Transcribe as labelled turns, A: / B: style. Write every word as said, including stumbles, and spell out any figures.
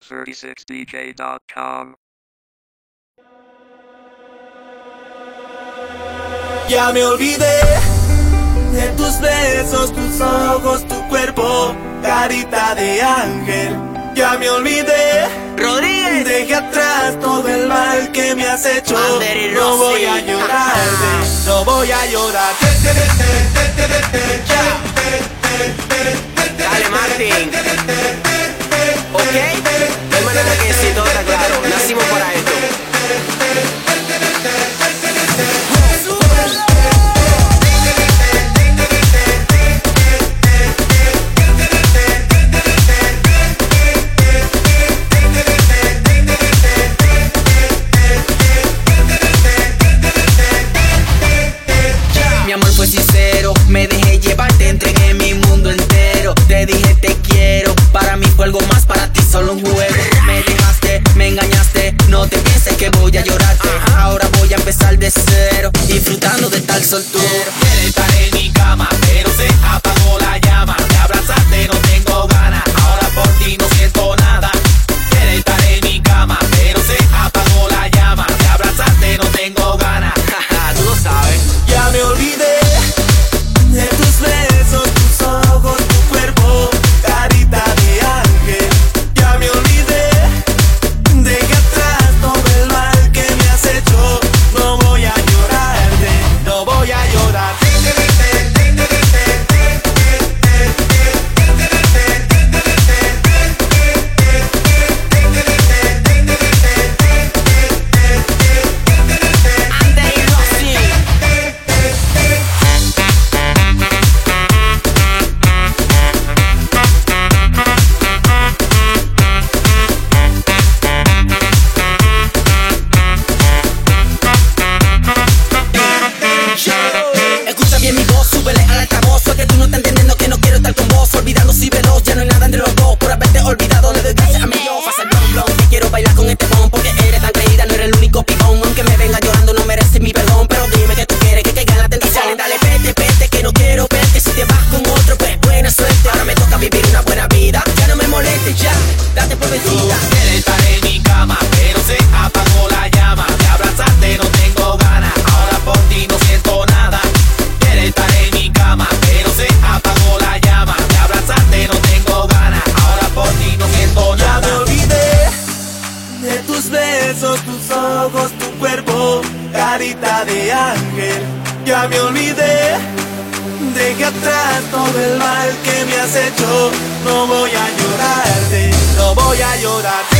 A: thirty six D J dot com.
B: Ya me olvidé de tus besos, tus ojos, tu cuerpo, carita de ángel. Ya me olvidé,
C: Rodríguez,
B: dejé atrás todo el mal que me has hecho.
C: Ander y
B: No
C: Rossi.
B: voy a llorarte, no voy a llorar.
C: dale Martín. Ok, de manera que si todo está claro, nacimos para esto. Mi amor fue sincero, me dejé llevar, te entregué mi mundo entero. Te dije te quiero, para mí fue algo más, para ti solo un juego. Me dejaste, me engañaste, no te pienses que voy a llorarte. Ahora voy a empezar de cero, disfrutando de estar soltero.
B: Quiere estar en mi cama, pero se apagó la llama. De abrazarte no tengo ganas, ahora por ti no siento nada. Quiere estar en mi cama, pero se apagó la llama. De abrazarte no tengo ganas.
C: Tú lo sabes.
B: Ya me olvidé de tus besos, tus ojos, tu cuerpo, carita de ángel. Ya me olvidé, dejé atrás todo el mal que me has hecho. No voy a llorarte, no voy a llorar.
C: Ander y Rossi. Escucha bien mi voz, súbele al altavoz. Fue que tú no estás entendiendo que no quiero estar con vos. Olvidando si veloz, ya no hay nada entre los dos. Por haberte olvidado, le doy gracias a mi Dios. Pasa el blon blon, que quiero bailar con este bon. Porque eres tan creída, no eres el único pibón. Aunque me venga llorando, no mereces mi perdón. Pero dime que tú quieres que caiga en la tentación. Dale, vete, vete, que no quiero verte. Si te vas con otro, pues buena suerte. Ahora me toca vivir una buena vida. Ya no me molestes, ya, date por vencida.
B: Quiere estar en mi cama, pero se apagó la llama. De abrazarte no tengo ganas, ahora por ti no siento nada. Quiere estar en mi cama, pero se apagó la llama. De abrazarte no tengo ganas, ahora por ti no siento nada. Ya me olvidé de tus besos, tus ojos, tu cuerpo, carita de ángel. Ya me olvidé, dejé atrás todo el mal que me has hecho. No voy a llorarte, no voy a llorar.